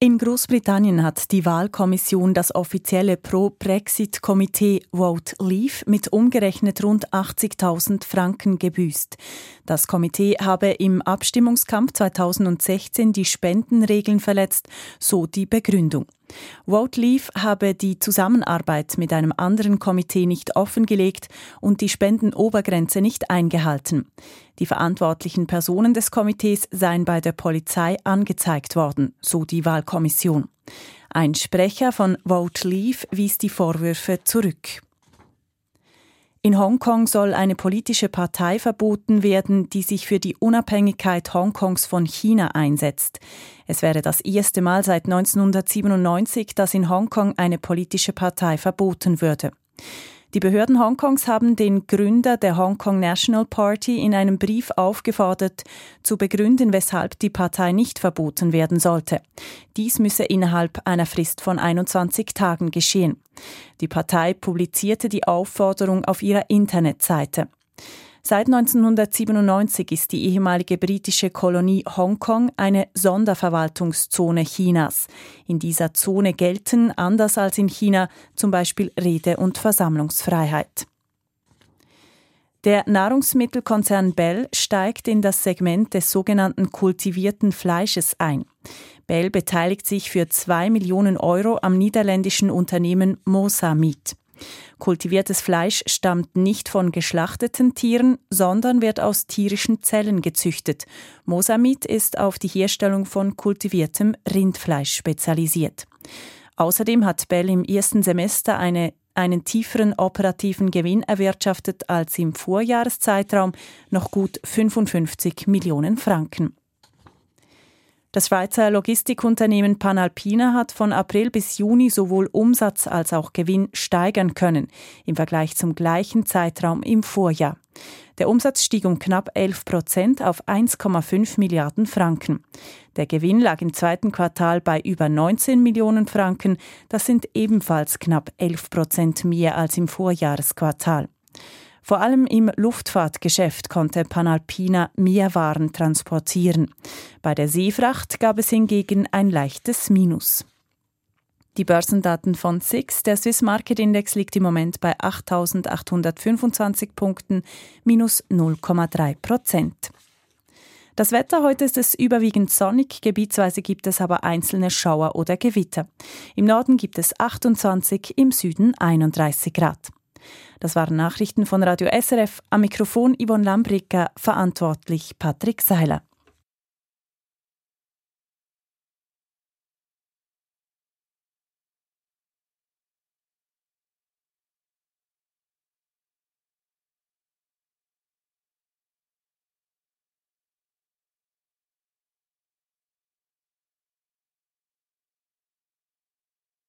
In Großbritannien hat die Wahlkommission das offizielle Pro-Brexit-Komitee Vote Leave mit umgerechnet rund 80.000 Franken gebüßt. Das Komitee habe im Abstimmungskampf 2016 die Spendenregeln verletzt, so die Begründung. Vote Leave habe die Zusammenarbeit mit einem anderen Komitee nicht offengelegt und die Spendenobergrenze nicht eingehalten. Die verantwortlichen Personen des Komitees seien bei der Polizei angezeigt worden, so die Wahlkommission. Ein Sprecher von Vote Leave wies die Vorwürfe zurück. In Hongkong soll eine politische Partei verboten werden, die sich für die Unabhängigkeit Hongkongs von China einsetzt. Es wäre das erste Mal seit 1997, dass in Hongkong eine politische Partei verboten würde. Die Behörden Hongkongs haben den Gründer der Hong Kong National Party in einem Brief aufgefordert, zu begründen, weshalb die Partei nicht verboten werden sollte. Dies müsse innerhalb einer Frist von 21 Tagen geschehen. Die Partei publizierte die Aufforderung auf ihrer Internetseite. Seit 1997 ist die ehemalige britische Kolonie Hongkong eine Sonderverwaltungszone Chinas. In dieser Zone gelten, anders als in China, zum Beispiel Rede- und Versammlungsfreiheit. Der Nahrungsmittelkonzern Bell steigt in das Segment des sogenannten kultivierten Fleisches ein. Bell beteiligt sich für 2 Millionen Euro am niederländischen Unternehmen Mosa Meat. Kultiviertes Fleisch stammt nicht von geschlachteten Tieren, sondern wird aus tierischen Zellen gezüchtet. Mosa Meat ist auf die Herstellung von kultiviertem Rindfleisch spezialisiert. Außerdem hat Bell im ersten Semester einen tieferen operativen Gewinn erwirtschaftet als im Vorjahreszeitraum, noch gut 55 Millionen Franken. Das Schweizer Logistikunternehmen Panalpina hat von April bis Juni sowohl Umsatz als auch Gewinn steigern können, im Vergleich zum gleichen Zeitraum im Vorjahr. Der Umsatz stieg um knapp 11% auf 1,5 Milliarden Franken. Der Gewinn lag im zweiten Quartal bei über 19 Millionen Franken. Das sind ebenfalls knapp 11% mehr als im Vorjahresquartal. Vor allem im Luftfahrtgeschäft konnte Panalpina mehr Waren transportieren. Bei der Seefracht gab es hingegen ein leichtes Minus. Die Börsendaten von SIX, der Swiss Market Index, liegt im Moment bei 8.825 Punkten, minus 0,3%. Das Wetter: heute ist es überwiegend sonnig, gebietsweise gibt es aber einzelne Schauer oder Gewitter. Im Norden gibt es 28, im Süden 31 Grad. Das waren Nachrichten von Radio SRF. Am Mikrofon Yvonne Lambricka, verantwortlich Patrick Seiler.